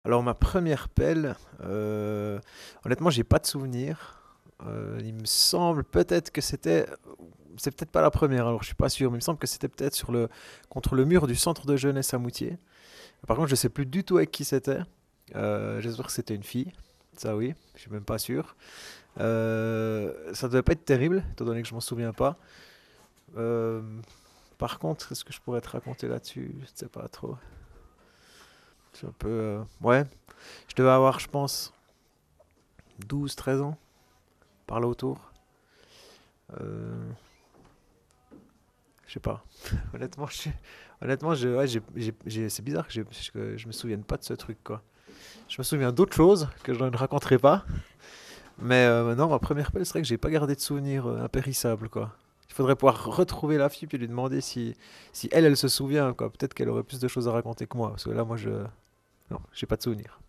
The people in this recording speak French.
Alors ma première pelle, honnêtement, j'ai pas de souvenir. Il me semble peut-être que c'est peut-être pas la première, alors je suis pas sûr, mais il me semble que c'était peut-être contre le mur du centre de jeunesse à Moutier. Par contre, je sais plus du tout avec qui c'était. J'espère que c'était une fille. Ça oui, je suis même pas sûr. Ça devait pas être terrible, étant donné que je m'en souviens pas. Euh, Par contre, est-ce que je pourrais te raconter là-dessus? Je ne sais pas trop. Je suis un peu... Ouais, je devais avoir, je pense, 12, 13 ans, par là autour. Euh, je sais pas. Honnêtement, ouais, c'est bizarre que je me souvienne pas de ce truc, quoi. Je me souviens d'autres choses que je ne raconterai pas. Mais non, ma première pelle, c'est vrai que j'ai pas gardé de souvenirs impérissables, quoi. Il faudrait pouvoir retrouver la fille puis lui demander si elle se souvient, quoi. Peut-être qu'elle aurait plus de choses à raconter que moi. Parce que là, moi, je... Non, j'ai pas de souvenirs.